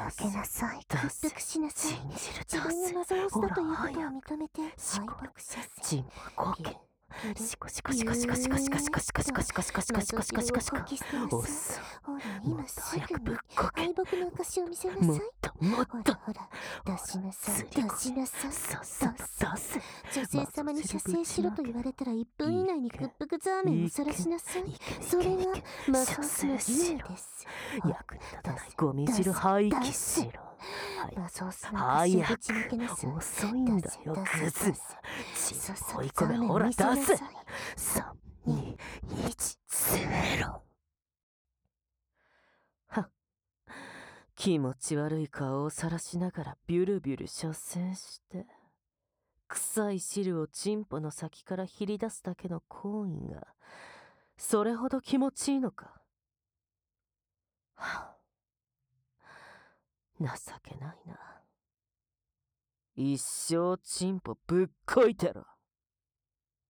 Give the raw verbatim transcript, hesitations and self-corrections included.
けなさい。 出屈せ。 服しなさい。 信じる。 自分が出せ。 マゾオスだということをほら早認めてしこ敗北させ。 チンポ後見。 ギルシコシコシコシコシコシコシコシコシコシコシコシコシコシコシコシコ。 マゾギルをこき捨てなさい。 おっさほら、 ん。も今っとすぐに早くぶっこけ。 敗北の証を見せなさい。 もっともっほと。 らほら、出しなさい。 釣り出しなさい。 さっさと出せ。 女性様に射精しろと言われたらいっぷん以内に屈服ザーメンを晒しなさい。それがマソースの義務です。 役に立たないゴミ汁廃棄しろ。 マソースの証をぶちまけなさい。 遅いんだよ、クズ。チンポ追い込め、ほら出せ。さん、に、いち、ゼロ。は気持ち悪い顔をさらしながらビュルビュル射精して臭い汁をチンポの先からひり出すだけの行為がそれほど気持ちいいのか。はあ、情けないな。一生チンポぶっこいてろ。